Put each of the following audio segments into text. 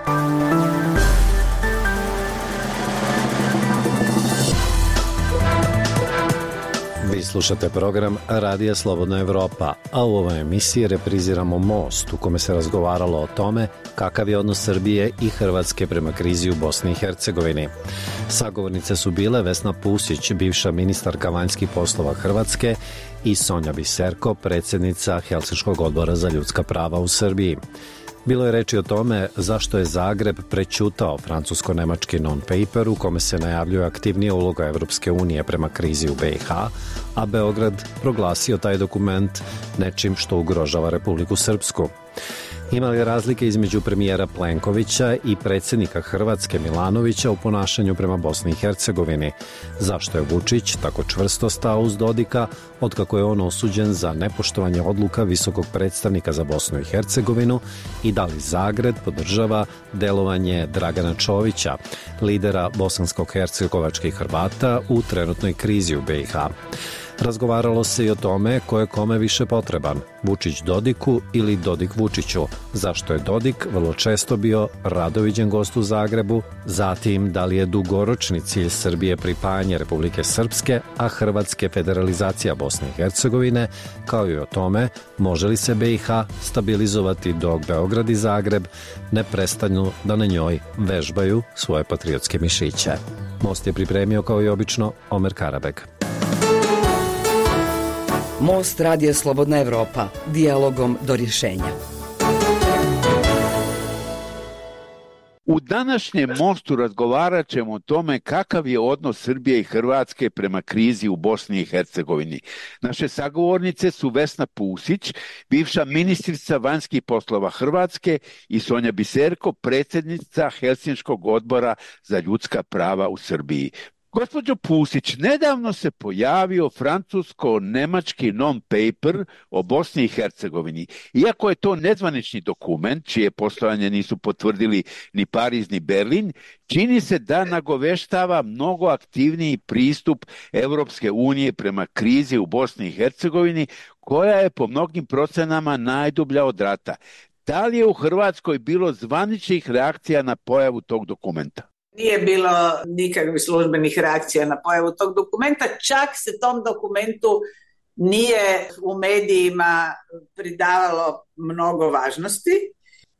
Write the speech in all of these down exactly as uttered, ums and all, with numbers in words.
Vi slušate program Radija Slobodna Evropa, a u ovoj emisiji repriziramo Most, u kome se razgovaralo o tome kakav je odnos Srbije i Hrvatske prema krizi u Bosni i Hercegovini. Sagovornice su bile Vesna Pusić, bivša ministarka vanjskih poslova Hrvatske, i Sonja Biserko, predsjednica Helsinškog odbora za ljudska prava u Srbiji. Bilo je reči o tome zašto je Zagreb prećutao francusko-nemački non-paper u kome se najavljuje aktivnija uloga Evropske unije prema krizi u B i H, a Beograd proglasio taj dokument nečim što ugrožava Republiku Srpsku. Ima li razlike između premijera Plenkovića i predsjednika Hrvatske Milanovića u ponašanju prema Bosni i Hercegovini? Zašto je Vučić tako čvrsto stao uz Dodika, otkako je on osuđen za nepoštovanje odluka visokog predstavnika za Bosnu i Hercegovinu, i da li Zagreb podržava delovanje Dragana Čovića, lidera bosansko-hercegovačkih Hrvata u trenutnoj krizi u B i H? Razgovaralo se i o tome ko je kome više potreban, Vučić Dodiku ili Dodik Vučiću, zašto je Dodik vrlo često bio radoviđen gost u Zagrebu, zatim da li je dugoročni cilj Srbije pripajanje Republike Srpske, a Hrvatske federalizacija Bosne i Hercegovine, kao i o tome može li se B i H stabilizovati dok Beograd i Zagreb ne prestanu da na njoj vežbaju svoje patriotske mišiće. Most je pripremio kao i obično Omer Karabek. Most Radija Slobodna Evropa, dijalogom do rješenja. U današnjem Mostu razgovarat ćemo o tome kakav je odnos Srbije i Hrvatske prema krizi u Bosni i Hercegovini. Naše sagovornice su Vesna Pusić, bivša ministrica vanjskih poslova Hrvatske, i Sonja Biserko, predsjednica Helsinškog odbora za ljudska prava u Srbiji. Gospođo Pusić, nedavno se pojavio francusko-nemački non-paper o Bosni i Hercegovini. Iako je to nezvanični dokument, čije postojanje nisu potvrdili ni Pariz ni Berlin, čini se da nagoveštava mnogo aktivniji pristup Evropske unije prema krizi u Bosni i Hercegovini, koja je po mnogim procenama najdublja od rata. Da li je u Hrvatskoj bilo zvaničnih reakcija na pojavu tog dokumenta? Nije bilo nikakvih službenih reakcija na pojavu tog dokumenta, čak se tom dokumentu nije u medijima pridavalo mnogo važnosti,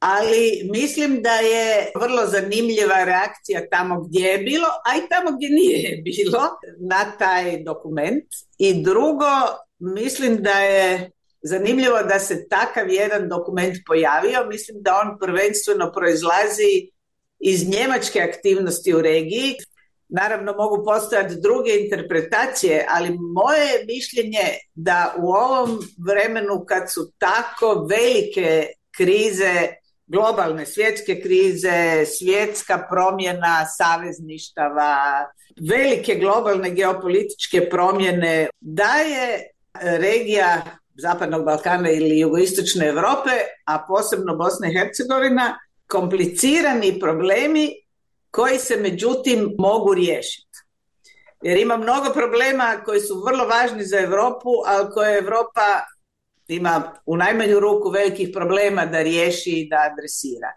ali mislim da je vrlo zanimljiva reakcija tamo gdje je bilo, a i tamo gdje nije bilo na taj dokument. I drugo, mislim da je zanimljivo da se takav jedan dokument pojavio. Mislim da on prvenstveno proizlazi iz njemačke aktivnosti u regiji. Naravno, mogu postojati druge interpretacije, ali moje mišljenje da u ovom vremenu kad su tako velike krize, globalne svjetske krize, svjetska promjena savezništava, velike globalne geopolitičke promjene, da je regija Zapadnog Balkana ili jugoistočne Europe, a posebno Bosna i Hercegovina, komplicirani problemi koji se međutim mogu riješiti. Jer ima mnogo problema koji su vrlo važni za Europu, ali koje Europa ima u najmanju ruku velikih problema da riješi i da adresira.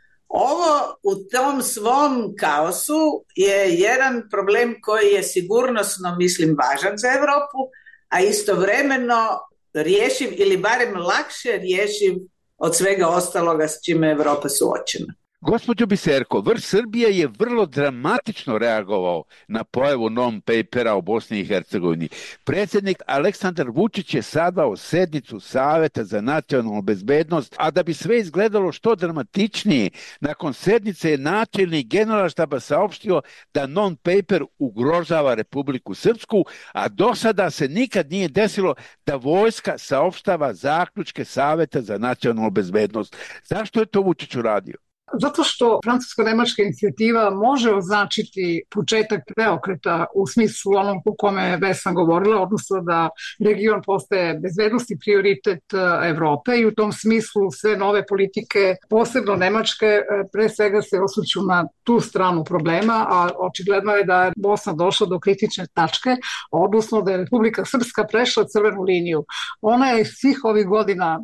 Ovo u tom svom kaosu je jedan problem koji je sigurnosno, mislim, važan za Europu, a istovremeno rješiv ili barem lakše rješiv od svega ostaloga s čime je Europa suočena. Gospođo Biserko, vrh Srbije je vrlo dramatično reagovao na pojavu non-papera o Bosni i Hercegovini. Predsjednik Aleksandar Vučić je sazvao sednicu Saveta za nacionalnu bezbednost, a da bi sve izgledalo što dramatičnije, nakon sednice je načelnik Generalštaba saopštio da non-paper ugrožava Republiku Srpsku, a do sada se nikad nije desilo da vojska saopštava zaključke Saveta za nacionalnu bezbednost. Zašto je to Vučić uradio? Zato što francusko-nemačka inicijativa može označiti početak preokreta u smislu onom po kome je Vesna govorila, odnosno da region postaje bezbednosti prioritet Evrope i u tom smislu sve nove politike, posebno nemačke, pre svega se osvrću na tu stranu problema, a očigledno je da je Bosna došla do kritične tačke, odnosno da je Republika Srpska prešla crvenu liniju. Ona je svih ovih godina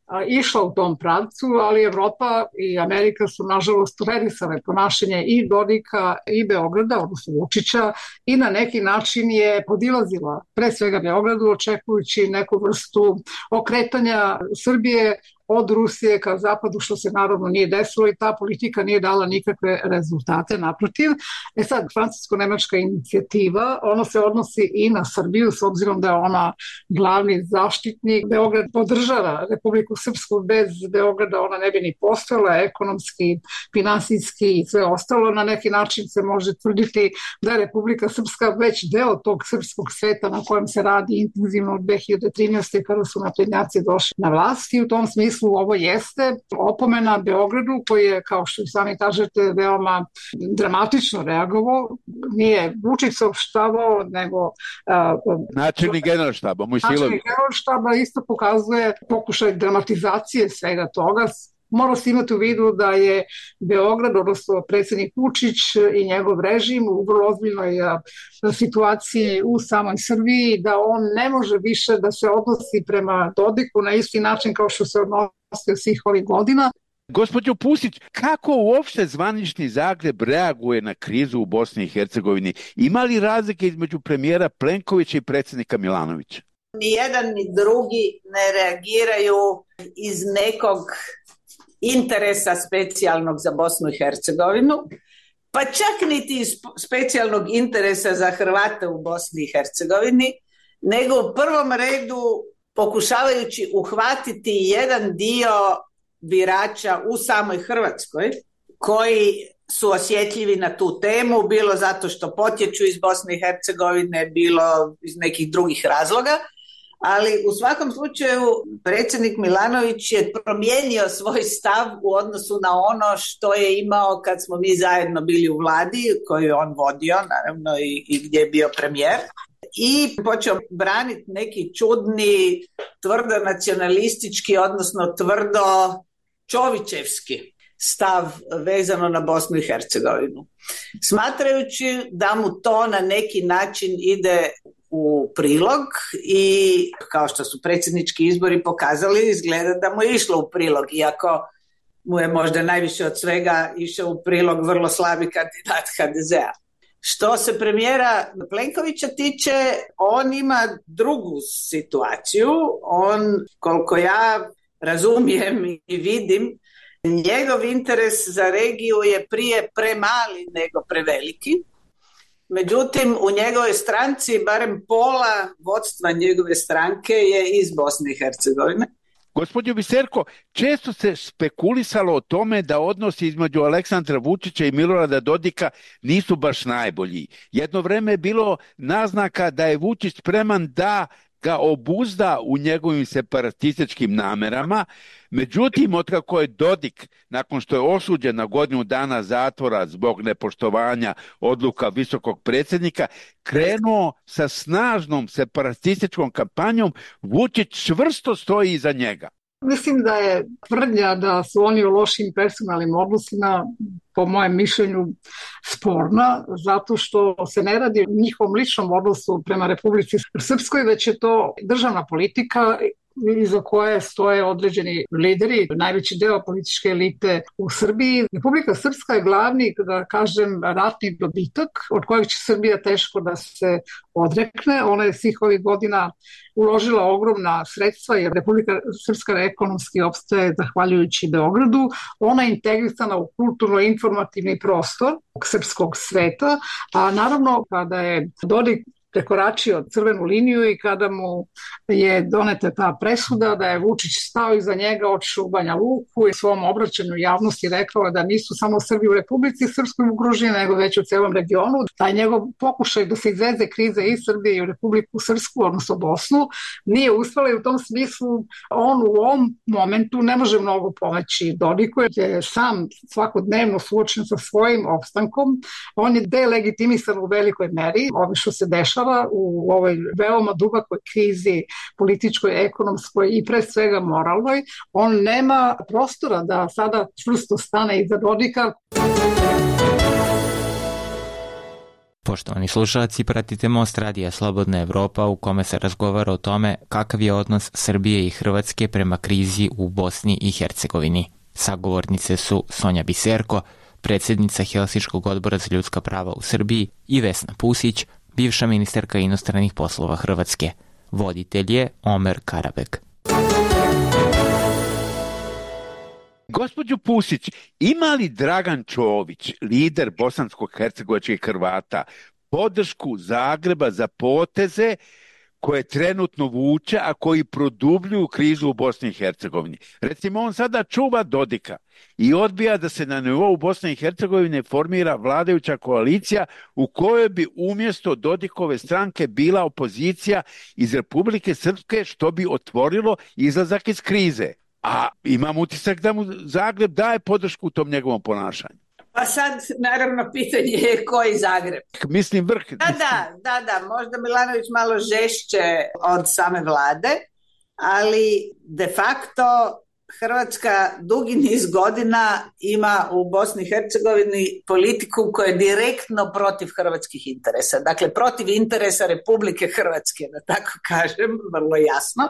išla u tom pravcu, ali Evropa i Amerika su nažalost tolerisale ponašanje i Dodika i Beograda, odnosno Vučića, i na neki način je podilazila pre svega Beogradu, očekujući neku vrstu okretanja Srbije od Rusije ka zapadu, što se naravno nije desilo i ta politika nije dala nikakve rezultate, naprotiv. E sad, francusko-nemačka inicijativa, ona se odnosi i na Srbiju, s obzirom da je ona glavni zaštitnik. Beograd podržava Republiku Srpsku, bez Beograda ona ne bi ni postojala, ekonomski, finansijski i sve ostalo. Na neki način se može tvrditi da je Republika Srpska već deo tog srpskog sveta na kojem se radi intenzivno od dve hiljade trinaeste. kada su naprednjaci došli na vlast, i u tom smislu ovo jeste opomena Beogradu, koji je, kao što i sami kažete, veoma dramatično reagovao. Nije Vučić saopštavao, nego uh, načelnik Generalštaba, Mojsilović. Načelnik Generalštaba isto pokazuje pokušaj dramatizacije svega toga. Mora se imati u vidu da je Beograd, odnosno predsjednik Vučić i njegov režim u vrlo ozbiljnoj situaciji u samoj Srbiji, da on ne može više da se odnosi prema Dodiku na isti način kao što se odnosio svih ovih godina. Gospođo Pusić, kako uopšte zvanični Zagreb reaguje na krizu u Bosni i Hercegovini? Ima li razlike između premijera Plenkovića i predsjednika Milanovića? Ni jedan ni drugi ne reagiraju iz nekog interesa specijalnog za Bosnu i Hercegovinu, pa čak niti iz specijalnog interesa za Hrvate u Bosni i Hercegovini, nego u prvom redu pokušavajući uhvatiti jedan dio birača u samoj Hrvatskoj koji su osjetljivi na tu temu, bilo zato što potječu iz Bosne i Hercegovine, bilo iz nekih drugih razloga. Ali u svakom slučaju predsjednik Milanović je promijenio svoj stav u odnosu na ono što je imao kad smo mi zajedno bili u vladi, koju je on vodio, naravno, i, i gdje je bio premijer. I počeo braniti neki čudni, tvrdo nacionalistički, odnosno tvrdo čovićevski stav vezano na Bosnu i Hercegovinu. Smatrajući da mu to na neki način ide u prilog i, kao što su predsjednički izbori pokazali, izgleda da mu je išlo u prilog, iako mu je možda najviše od svega išao u prilog vrlo slabi kandidat ha de zea. Što se premijera Plenkovića tiče, on ima drugu situaciju. On, koliko ja razumijem i vidim, njegov interes za regiju je prije premali nego preveliki. Međutim, u njegovoj stranci barem pola vodstva njegove stranke je iz Bosne i Hercegovine. Gospođo Biserko, često se spekulisalo o tome da odnosi između Aleksandra Vučića i Milorada Dodika nisu baš najbolji. Jedno vreme je bilo naznaka da je Vučić spreman da ga obuzda u njegovim separatističkim namerama. Međutim, otkako je Dodik, nakon što je osuđen na godinu dana zatvora zbog nepoštovanja odluka visokog predsjednika, krenuo sa snažnom separatističkom kampanjom, Vučić čvrsto stoji iza njega. Mislim da je tvrdnja da su oni u lošim personalnim odnosima, po mojem mišljenju, sporna, zato što se ne radi o njihovom ličnom odnosu prema Republici Srpskoj, već je to državna politika iza koje stoje određeni lideri, najveći deo političke elite u Srbiji. Republika Srpska je glavni, da kažem, ratni dobitak od kojeg će Srbija teško da se odrekne. Ona je svih ovih godina uložila ogromna sredstva jer Republika Srpska ekonomski opstaje zahvaljujući Beogradu. Ona je integrisana u kulturno-informativni prostor srpskog sveta, a naravno kada je Dodik prekoračio crvenu liniju i kada mu je doneta ta presuda da je Vučić stao iza njega, otišao u Banja Luku i svom obraćanju javnosti rekao da nisu samo Srbi u Republici Srpskoj ugroženi, nego već u celom regionu. Taj njegov pokušaj da se izveze krize iz Srbije i u Republiku Srpsku, odnosno Bosnu, nije uspela i u tom smislu on u ovom momentu ne može mnogo pomoći Dodiku, jer je sam svakodnevno suočen sa svojim opstankom. On je delegitimisan u velikoj meri, ovo što se dešava u ovoj veoma dubokoj krizi političkoj, ekonomskoj i pre svega moralnoj. On nema prostora da sada čvrsto stane iza Dodika. Poštovani slušalci, pratite Most radija Slobodna Evropa u kome se razgovara o tome kakav je odnos Srbije i Hrvatske prema krizi u Bosni i Hercegovini. Sagovornice su Sonja Biserko, predsjednica Helsinškog odbora za ljudska prava u Srbiji, i Vesna Pusić, bivša ministarka inostranih poslova Hrvatske. Voditelj je Omer Karabek. Gospođo Pusić, ima li Dragan Čović, lider bosansko-hercegovačkih Hrvata, podršku Zagreba za poteze koje trenutno vuče, a koji produbljuju krizu u Bosni i Hercegovini? Recimo, on sada čuva Dodika i odbija da se na nivou Bosne i Hercegovine formira vladajuća koalicija u kojoj bi umjesto Dodikove stranke bila opozicija iz Republike Srpske, što bi otvorilo izlazak iz krize. A imam utisak da mu Zagreb daje podršku u tom njegovom ponašanju. Pa sad, naravno, pitanje je koji Zagreb. Mislim vrh. Da, da, da, da, možda Milanović malo žešće od same vlade, ali de facto Hrvatska dugi niz godina ima u Bosni i Hercegovini politiku koja je direktno protiv hrvatskih interesa. Dakle, protiv interesa Republike Hrvatske, da tako kažem, vrlo jasno.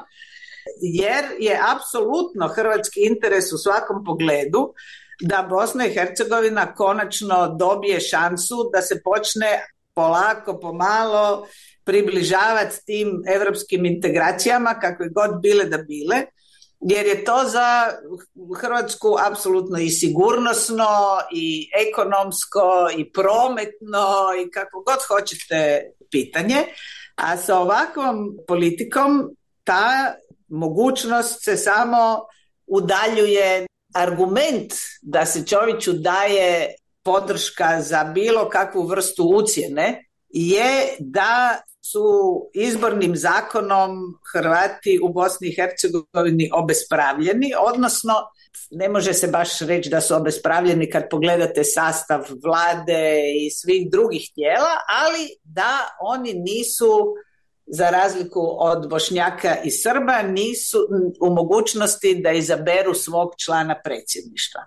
Jer je apsolutno hrvatski interes u svakom pogledu da Bosna i Hercegovina konačno dobije šansu da se počne polako, pomalo približavati tim europskim integracijama, kakve god bile da bile, jer je to za Hrvatsku apsolutno i sigurnosno, i ekonomsko, i prometno, i kako god hoćete pitanje. A sa ovakvom politikom ta mogućnost se samo udaljuje. Argument da se Čoviću daje podrška za bilo kakvu vrstu ucjene je da su izbornim zakonom Hrvati u Bosni i Hercegovini obespravljeni, odnosno ne može se baš reći da su obespravljeni kad pogledate sastav vlade i svih drugih tijela, ali da oni nisu, za razliku od Bošnjaka i Srba, nisu u mogućnosti da izaberu svog člana predsjedništva.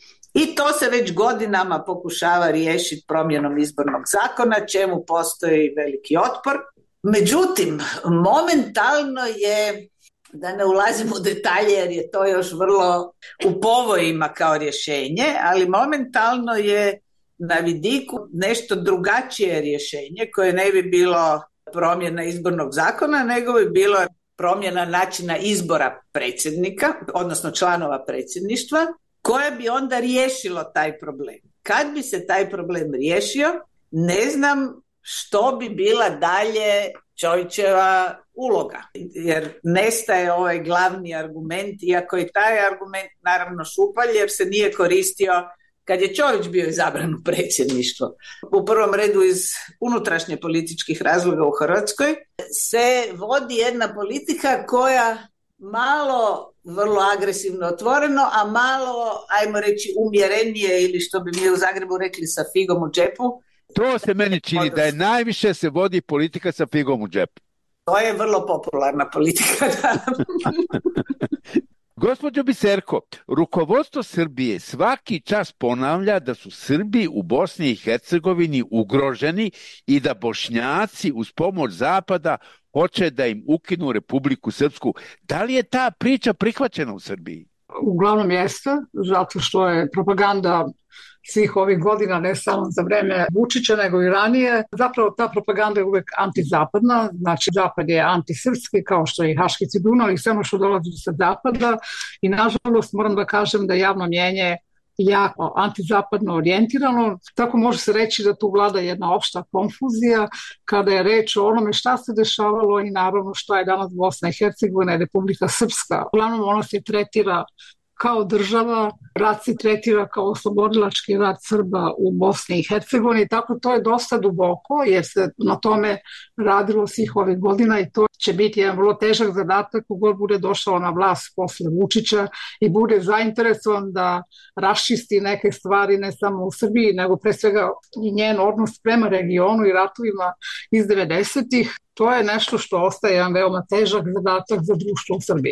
I to se već godinama pokušava riješiti promjenom izbornog zakona, čemu postoji veliki otpor. Međutim, momentalno je, da ne ulazim u detalje jer je to još vrlo u povojima kao rješenje, ali momentalno je na vidiku nešto drugačije rješenje koje ne bi bilo promjena izbornog zakona, nego bi bilo promjena načina izbora predsjednika, odnosno članova predsjedništva, koje bi onda riješilo taj problem. Kad bi se taj problem riješio, ne znam što bi bila dalje Čovićeva uloga, jer nestaje ovaj glavni argument, iako je taj argument naravno šupalj, jer se nije koristio kad je Čović bio izabran u predsjedništvo. U prvom redu iz unutrašnje političkih razloga u Hrvatskoj se vodi jedna politika koja malo vrlo agresivno otvoreno, a malo, ajmo reći, umjerenije, ili što bi mi u Zagrebu rekli, sa figom u džepu. To se meni čini da je najviše se vodi politika sa figom u džepu. To je vrlo popularna politika, da. Gospođo Biserko, rukovodstvo Srbije svaki čas ponavlja da su Srbi u Bosni i Hercegovini ugroženi i da Bošnjaci uz pomoć Zapada hoće da im ukinu Republiku Srpsku. Da li je ta priča prihvaćena u Srbiji? Uglavnom jeste, zato što je propaganda svih ovih godina, ne samo za vreme Vučića, nego i ranije. Zapravo ta propaganda je uvek antizapadna, znači Zapad je antisrpski, kao što je i Haški tribunal i sve ono što dolazi sa Zapada. I nažalost moram da kažem da javno mnjenje jako antizapadno orijentirano, tako može se reći da tu vlada jedna opšta konfuzija kada je reč o onome šta se dešavalo i naravno šta je danas Bosna i Hercegovina i Republika Srpska. Uglavnom ona se tretira kao država, rat se tretira kao oslobodilački rat Srba u Bosni i Hercegovini, tako to je dosta duboko jer se na tome radilo svih ovih godina i to će biti jedan vrlo težak zadatak kogod bude došao na vlast posle Vučića i bude zainteresovan da raščisti neke stvari ne samo u Srbiji, nego pre svega i njen odnos prema regionu i ratovima iz devedesetih. To je nešto što ostaje jedan veoma težak zadatak za društvo u Srbiji.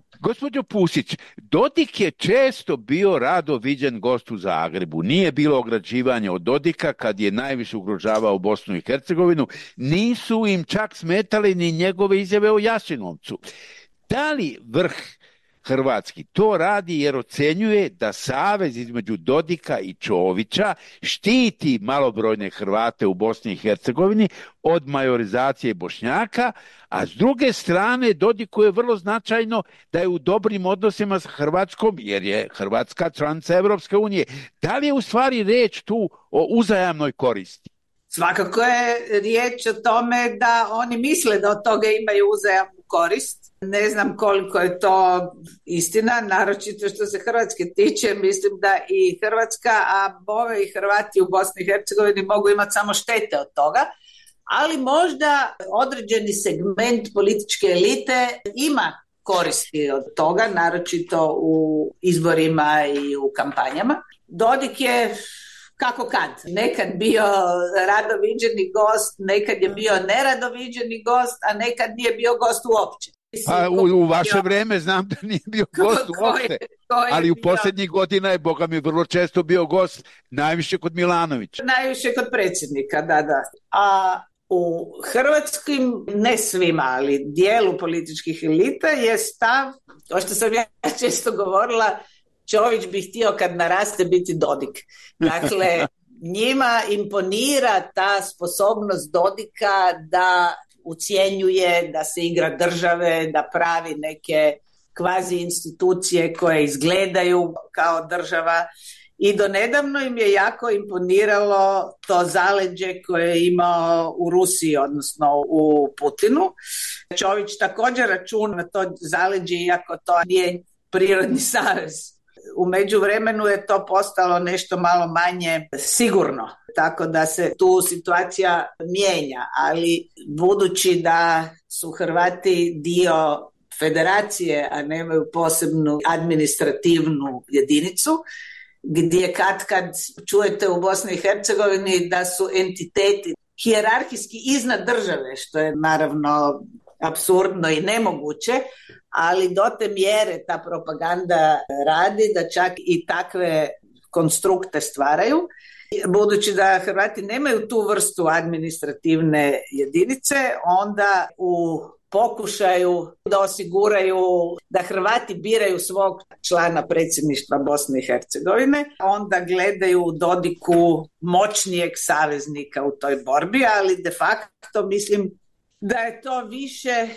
Gospođo Pusić, Dodik je često bio rado viđen gost u Zagrebu. Nije bilo ograđivanja od Dodika kad je najviše ugrožavao Bosnu i Hercegovinu. Nisu im čak smetali ni njegove izjave o Jasenovcu. Da li vrh hrvatski to radi jer ocenjuje da savez između Dodika i Čovića štiti malobrojne Hrvate u Bosni i Hercegovini od majorizacije Bošnjaka, a s druge strane Dodiku je vrlo značajno da je u dobrim odnosima s Hrvatskom jer je Hrvatska članica Evropske unije. Da li je u stvari reč tu o uzajamnoj koristi? Svakako je riječ o tome da oni misle da od toga imaju uzajamnu korist. Ne znam koliko je to istina, naročito što se Hrvatske tiče, mislim da i Hrvatska, a bove i Hrvati u Bosni i Hercegovini mogu imati samo štete od toga, ali možda određeni segment političke elite ima koristi od toga, naročito u izborima i u kampanjama. Dodik je kako kad, nekad bio radoviđeni gost, nekad je bio neradoviđeni gost, a nekad nije bio gost uopće. Pa u, u vaše bio... vrijeme znam da nije bio gost uopće, ali u bio... posljednjih godina je, boga mi, vrlo često bio gost, najviše kod Milanovića. Najviše kod predsjednika, da, da. A u hrvatskim, ne svima, ali dijelu političkih elita je stav, to što sam ja često govorila, Čović bi htio kad naraste biti Dodik. Dakle, njima imponira ta sposobnost Dodika da ucjenjuje, da se igra države, da pravi neke kvazi institucije koje izgledaju kao država. I donedavno im je jako imponiralo to zaleđe koje je imao u Rusiji, odnosno u Putinu. Čović također računa na to zaleđe, iako to nije prirodni savez. U međuvremenu je to postalo nešto malo manje sigurno, tako da se tu situacija mijenja, ali budući da su Hrvati dio federacije, a nemaju posebnu administrativnu jedinicu, gdje kad kad čujete u Bosni i Hercegovini da su entiteti hijerarhijski iznad države, što je naravno apsurdno i nemoguće, ali do te mjere ta propaganda radi da čak i takve konstrukte stvaraju. Budući da Hrvati nemaju tu vrstu administrativne jedinice, onda u pokušaju da osiguraju da Hrvati biraju svog člana predsjedništva Bosne i Hercegovine, onda gledaju u Dodiku moćnijeg saveznika u toj borbi, ali de facto mislim da je to više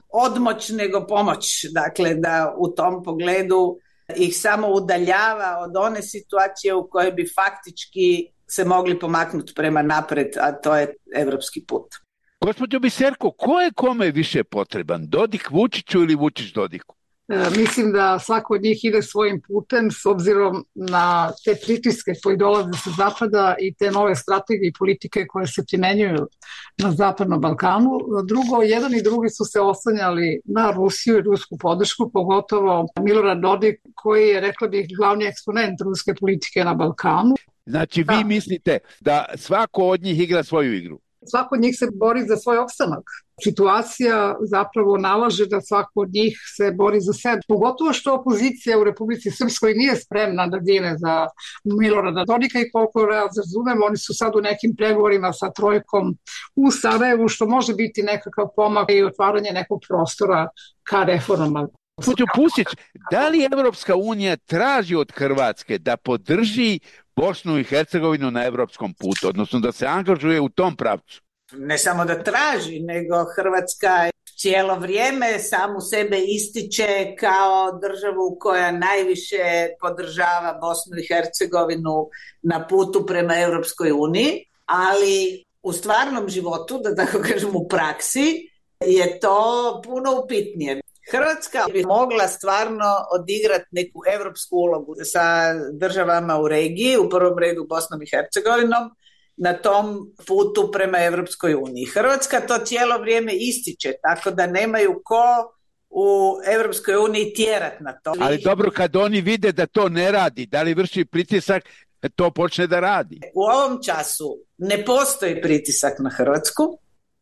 odmoć nego pomoć, dakle da u tom pogledu ih samo udaljava od one situacije u kojoj bi faktički se mogli pomaknuti prema napred, a to je evropski put. Gospođo Biserko, ko je kome više potreban? Dodik Vučiću ili Vučić Dodiku? E, mislim da svako od njih ide svojim putem s obzirom na te pritiske koji dolaze sa zapada i te nove strategije i politike koje se primenjuju na Zapadnom Balkanu. Drugo, jedan i drugi su se oslanjali na Rusiju i rusku podršku, pogotovo Milorad Dodik koji je, rekla bih, glavni eksponent ruske politike na Balkanu. Znači vi da. mislite da svako od njih igra svoju igru? Svako od njih se bori za svoj opstanak. Situacija zapravo nalaže da svako od njih se bori za sebe. Pogotovo što opozicija u Republici Srpskoj nije spremna da dine za Milorada Dodika i koliko razumem, oni su sad u nekim pregovorima sa trojkom u Sarajevu, što može biti nekakav pomak i otvaranje nekog prostora ka reformama. Gospođo Pusić, da li Evropska unija traži od Hrvatske da podrži Bosnu i Hercegovinu na evropskom putu, odnosno da se angažuje u tom pravcu? Ne samo da traži, nego Hrvatska cijelo vrijeme samu sebe ističe kao državu koja najviše podržava Bosnu i Hercegovinu na putu prema Evropskoj uniji, ali u stvarnom životu, da tako kažem u praksi, je to puno upitnije. Hrvatska bi mogla stvarno odigrati neku evropsku ulogu sa državama u regiji, u prvom redu Bosnom i Hercegovinom, na tom putu prema Evropskoj uniji. Hrvatska to cijelo vrijeme ističe, tako da nemaju ko u Evropskoj uniji tjerat na to. Ali dobro, kad oni vide da to ne radi, da li vrši pritisak, to počne da radi? U ovom času ne postoji pritisak na Hrvatsku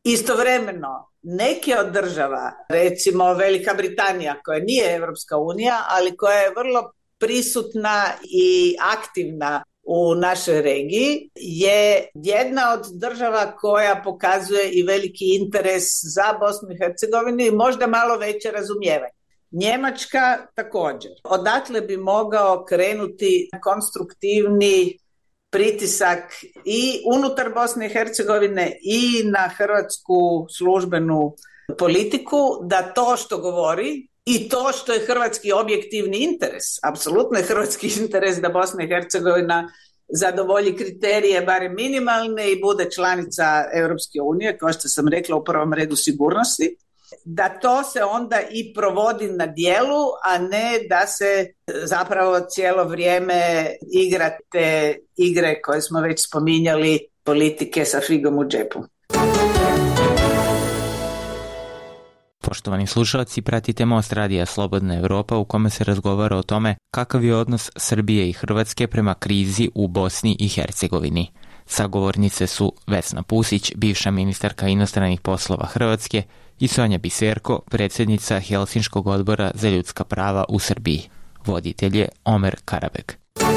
Istovremeno, neke od država, recimo Velika Britanija, koja nije Europska unija, ali koja je vrlo prisutna i aktivna u našoj regiji, je jedna od država koja pokazuje i veliki interes za Bosnu i Hercegovinu i možda malo veće razumijevanje. Njemačka također. Odatle bi mogao krenuti konstruktivni pritisak i unutar Bosne i Hercegovine i na hrvatsku službenu politiku da to što govori i to što je hrvatski objektivni interes, apsolutno je hrvatski interes da Bosna i Hercegovina zadovolji kriterije barem minimalne i bude članica Europske unije, kao što sam rekla u prvom redu sigurnosti, da to se onda i provodi na djelu, a ne da se zapravo cijelo vrijeme igra te igre koje smo već spominjali, politike sa figom u džepu. Poštovani slušalci, pratite Most radija Slobodna Evropa u kome se razgovara o tome kakav je odnos Srbije i Hrvatske prema krizi u Bosni i Hercegovini. Sagovornice su Vesna Pusić, bivša ministarka inostranih poslova Hrvatske, i Sonja Biserko, predsjednica Helsinškog odbora za ljudska prava u Srbiji. Voditelj je Omer Karabek.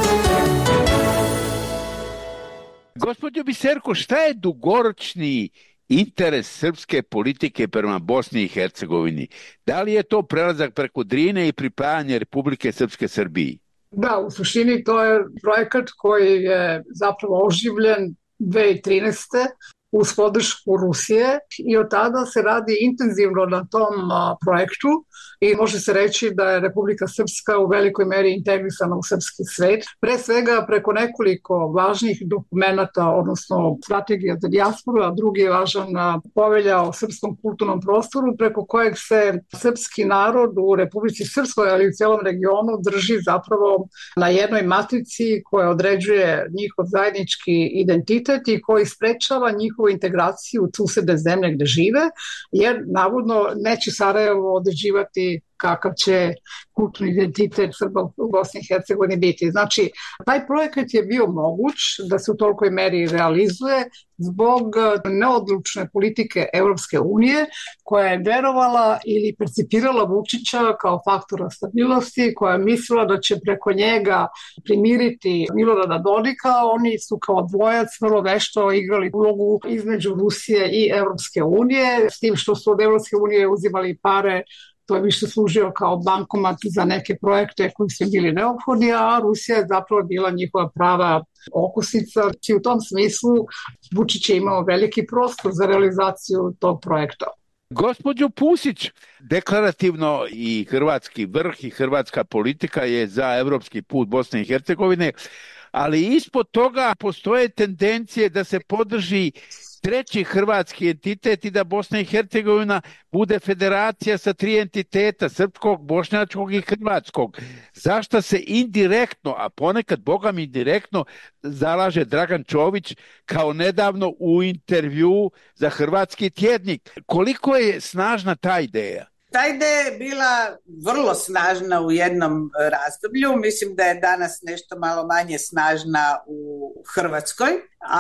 Gospođo Biserko, šta je dugoročni interes srpske politike prema Bosni i Hercegovini? Da li je to prelazak preko Drine i pripajanje Republike Srpske Srbiji? Da, u suštini to je projekat koji je zapravo oživljen dve hiljade trinaeste. uz podršku Rusije i od tada se radi intenzivno na tom a, projektu i može se reći da je Republika Srpska u velikoj meri integrisana u srpski svet. Pre svega preko nekoliko važnih dokumenata, odnosno strategija za dijasporu, a drugi je važan povelja o srpskom kulturnom prostoru, preko kojeg se srpski narod u Republici Srpskoj, ali i u cijelom regionu drži zapravo na jednoj matrici koja određuje njihov zajednički identitet i koji sprečava njihovu integraciju u susedne zemlje gde žive, jer navodno neće Sarajevo određivati kakav će kulturni identitet Srba u Bosni i Hercegovini biti. Znači, taj projekat je bio moguć da se u tolikoj meri realizuje zbog neodlučne politike Europske unije koja je verovala ili percipirala Vučića kao faktora stabilnosti, koja je mislila da će preko njega primiriti Milorada Dodika. Oni su kao dvojac vrlo vešto igrali ulogu između Rusije i Europske unije, s tim što su od Europske unije uzimali pare. To je više služio kao bankomat za neke projekte koji su bili neophodni, a Rusija je zapravo bila njihova prava okosnica. I u tom smislu Vučić je imao veliki prostor za realizaciju tog projekta. Gospođo Pusić, deklarativno i hrvatski vrh i hrvatska politika je za evropski put Bosne i Hercegovine, ali ispod toga postoje tendencije da se podrži treći hrvatski entitet i da Bosna i Hercegovina bude federacija sa tri entiteta, srpskog, bošnjačkog i hrvatskog. Zašto se indirektno, a ponekad bogam indirektno, zalaže Dragan Čović kao nedavno u intervju za Hrvatski tjednik? Koliko je snažna ta ideja? Ta ideja je bila vrlo snažna u jednom razdoblju, mislim da je danas nešto malo manje snažna u Hrvatskoj,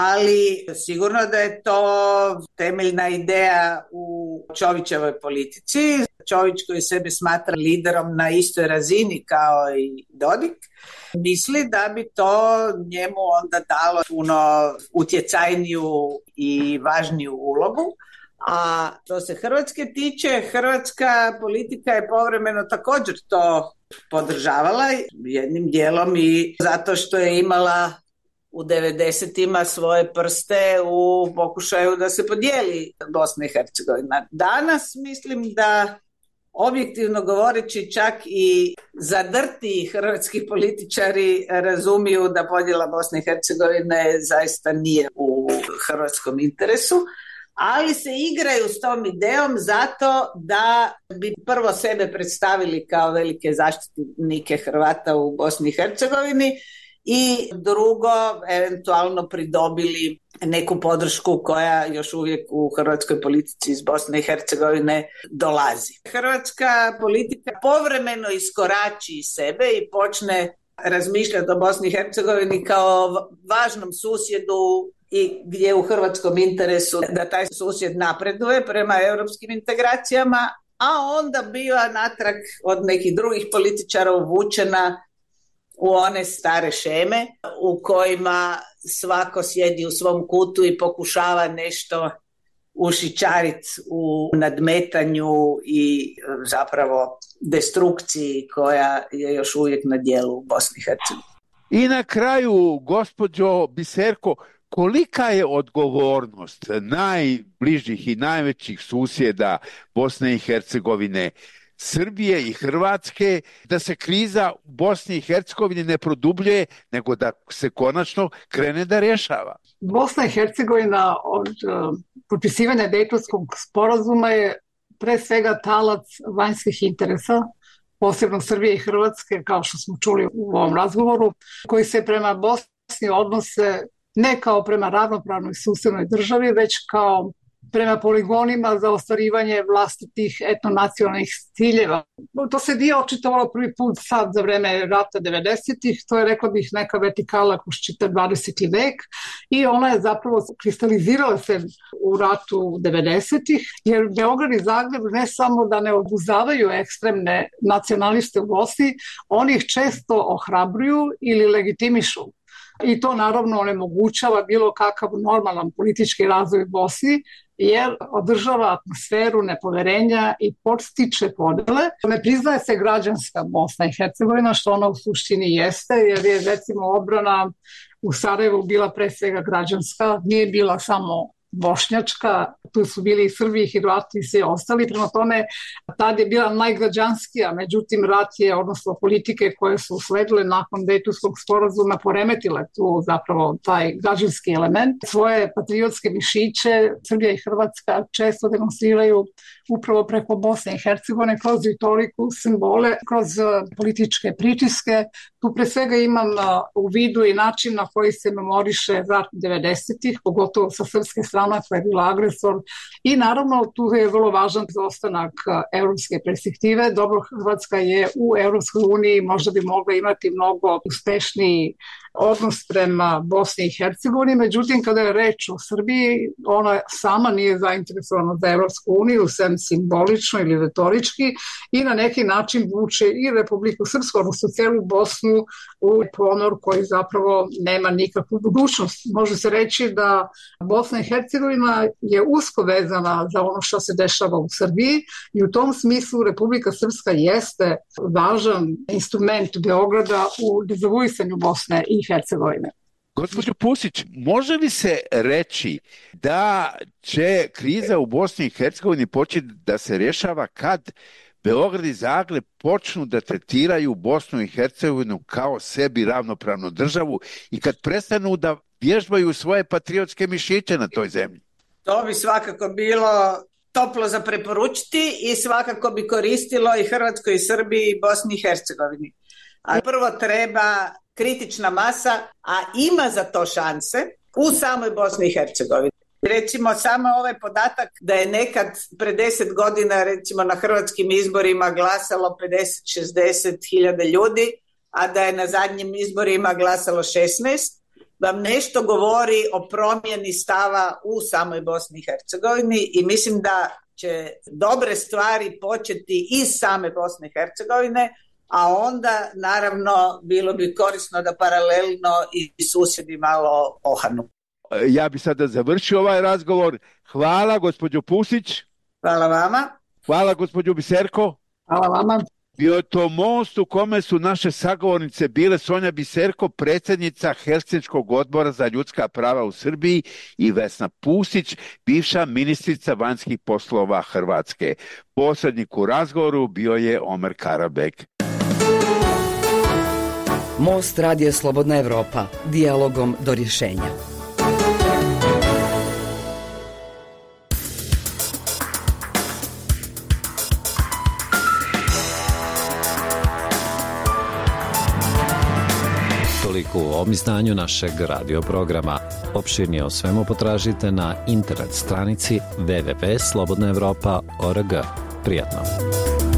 ali sigurno da je to temeljna ideja u Čovićevoj politici. Čović koji sebe smatra liderom na istoj razini kao i Dodik, misli da bi to njemu onda dalo puno utjecajniju i važniju ulogu. A što se Hrvatske tiče, hrvatska politika je povremeno također to podržavala jednim dijelom i zato što je imala u devedesetima svoje prste u pokušaju da se podijeli Bosna i Hercegovina. Danas mislim da objektivno govoreći čak i zadrti hrvatski političari razumiju da podjela Bosne i Hercegovine zaista nije u hrvatskom interesu, ali se igraju s tom idejom zato da bi prvo sebe predstavili kao velike zaštitnike Hrvata u Bosni i Hercegovini i drugo eventualno pridobili neku podršku koja još uvijek u hrvatskoj politici iz Bosne i Hercegovine dolazi. Hrvatska politika povremeno iskorači iz sebe i počne razmišljati o Bosni i Hercegovini kao važnom susjedu i gdje je u hrvatskom interesu da taj susjed napreduje prema europskim integracijama, a onda biva natrag od nekih drugih političara uvučena u one stare šeme u kojima svako sjedi u svom kutu i pokušava nešto ušićariti u nadmetanju i zapravo destrukciji koja je još uvijek na djelu u Bosni i Hercegovini. I na kraju, gospođo Biserko, kolika je odgovornost najbližih i najvećih susjeda Bosne i Hercegovine, Srbije i Hrvatske, da se kriza u Bosni i Hercegovini ne produbljuje, nego da se konačno krene da rješava? Bosna i Hercegovina od uh, potpisivanja Dejtonskog sporazuma je pre svega talac vanjskih interesa, posebno Srbije i Hrvatske, kao što smo čuli u ovom razgovoru, koji se prema Bosni odnose ne kao prema ravnopravnoj susednoj državi, već kao prema poligonima za ostvarivanje vlastitih etnonacionalnih ciljeva. To se nije očitovalo prvi put sad za vreme rata devedesetih, to je, rekla bih, neka vertikala kroz čitav dvadeseti vek i ona je zapravo kristalizirala se u ratu devedesetih, jer Beograd i Zagreb ne samo da ne obuzavaju ekstremne nacionaliste u Bosni, oni ih često ohrabruju ili legitimišu. I to naravno onemogućava bilo kakav normalan politički razvoj u Bosni, jer održava atmosferu nepoverenja i podstiče podele. Ne priznaje se građanska Bosna i Hercegovina, što ona u suštini jeste, jer je recimo odbrana u Sarajevu bila pre svega građanska, nije bila samo bošnjačka, tu su bili i Srbi, i Hrvati i svi ostali, prema tome tad je bila najgrađanskija, međutim rat je, odnosno politike koje su usledile nakon Dejtonskog sporazuma poremetile tu zapravo taj građanski element. Svoje patriotske mišiće Srbija i Hrvatska često demonstriraju upravo preko Bosne i Hercegovine kroz retoriku, simbole, kroz političke pritiske. Tu pre svega imam u vidu i način na koji se memoriše rat devedesetih, pogotovo sa srpske strane koja je bila agresor. I naravno tu je vrlo važan ostanak evropske perspektive. Dobro, Hrvatska je u Evropskoj uniji, možda bi mogla imati mnogo uspešniji odnos prema Bosni i Hercegovini, međutim kada je reč o Srbiji, ona sama nije zainteresovana za Evropsku uniju, sem simbolično ili retorički, i na neki način vuče i Republiku Srpsku, odnosno celu Bosnu, u ponor koji zapravo nema nikakvu budućnost. Može se reći da Bosna i Hercegovina je usko vezana za ono što se dešava u Srbiji i u tom smislu Republika Srpska jeste važan instrument Beograda u dezavuisanju Bosne i Hercegovine. Gospođo Pusić, može li se reći da će kriza u Bosni i Hercegovini početi da se rješava kad Beograd i Zagreb počnu da tretiraju Bosnu i Hercegovinu kao sebi ravnopravnu državu i kad prestanu da vježbaju svoje patriotske mišiće na toj zemlji? To bi svakako bilo toplo za preporučiti i svakako bi koristilo i Hrvatskoj i Srbiji i Bosni i Hercegovini. A prvo treba kritična masa, a ima za to šanse u samoj Bosni i Hercegovini. Recimo samo ovaj podatak da je nekad pre deset godina recimo na hrvatskim izborima glasalo pedeset do šezdeset hiljada ljudi, a da je na zadnjim izborima glasalo šesnaest, vam nešto govori o promjeni stava u samoj Bosni i Hercegovini i mislim da će dobre stvari početi iz same Bosne i Hercegovine, a onda naravno bilo bi korisno da paralelno i susjedi malo ohanu. Ja bi sada završio ovaj razgovor. Hvala gospođo Pusić. Hvala vama. Hvala gospođo Biserko. Hvala vama. Bio je to most u kome su naše sagovornice bile Sonja Biserko, predsjednica Helsinškog odbora za ljudska prava u Srbiji, i Vesna Pusić, bivša ministrica vanjskih poslova Hrvatske. Posrednik u razgovoru bio je Omer Karabek. Most Radija Slobodna Evropa, dijalogom do rješenja. Toliko u ovom izdanju našeg radio programa. Opširnije o svemu potražite na internet stranici w w w tačka slobodna evropa tačka org. Prijatno.